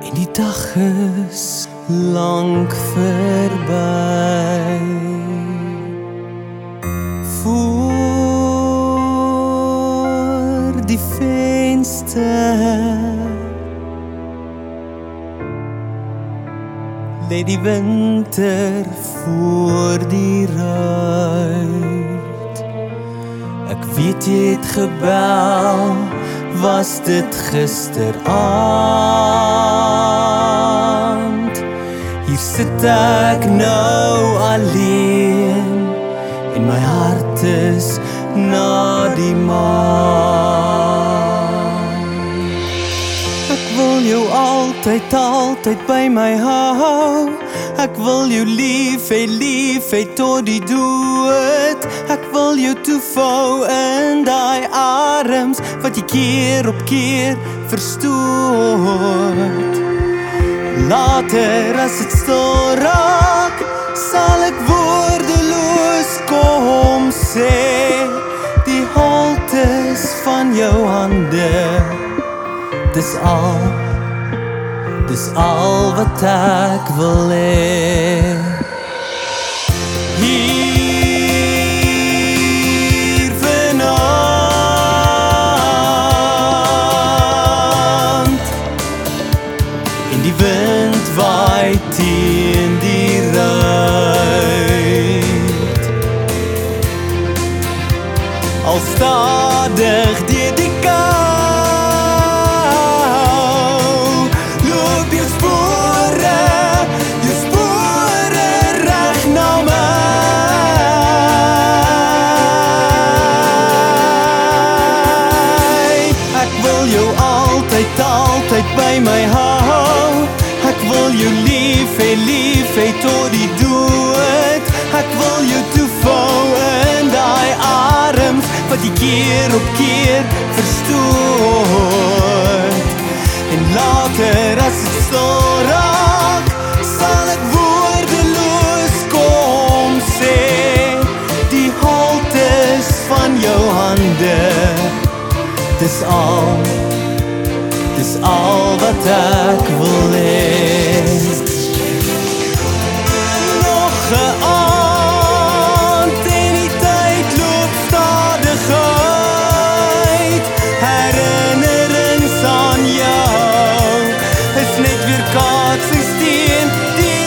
en die dag is lank verby. Voor die venster lê die winter voor die ruit. Ek weet jy het gebel, was dit gisteraand. Hier sit ek nou alleen en my hart is na die maan. Ek wil jou altyd, altyd by my hou. Ek wil jou lief hê tot die dood. Ek wil jou toevou in daai arms wat jy keer op keer verstoot. Later as dit stil raak, sal ek woordeloos kom sê, die holtes van jou hande, dis al wat ek wil hê. Hier vanaand, en die wind waai teen die ruit, al stadig deur die altyd by my hou. Ek wil jou lief hê tot die dood. Ek wil jou toevou in daai arms wat jy keer op keer verstoot. En later as dit stil raak, sal ek woordeloos kom sê, die holtes van jou hande, dis al wat ek wil hê. Nog 'n aand en die tyd loop stadig uit. Herinnerings aan jou is net weer kaatsings teen die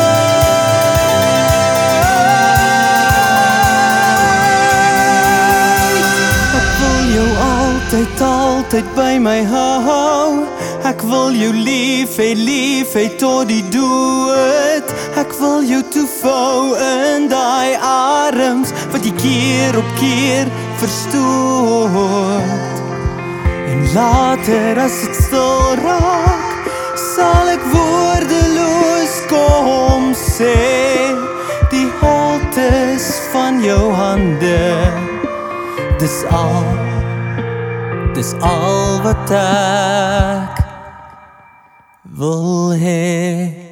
ruit. Ek wil jou altyd by my hou. Ek wil jou lief hê tot die dood. Ek wil jou toevou in daai arms wat jy keer op keer verstoot. En later as dit stil raak, sal ek woordeloos kom sê, die holtes van jou hande, dis al wat ek wil hê.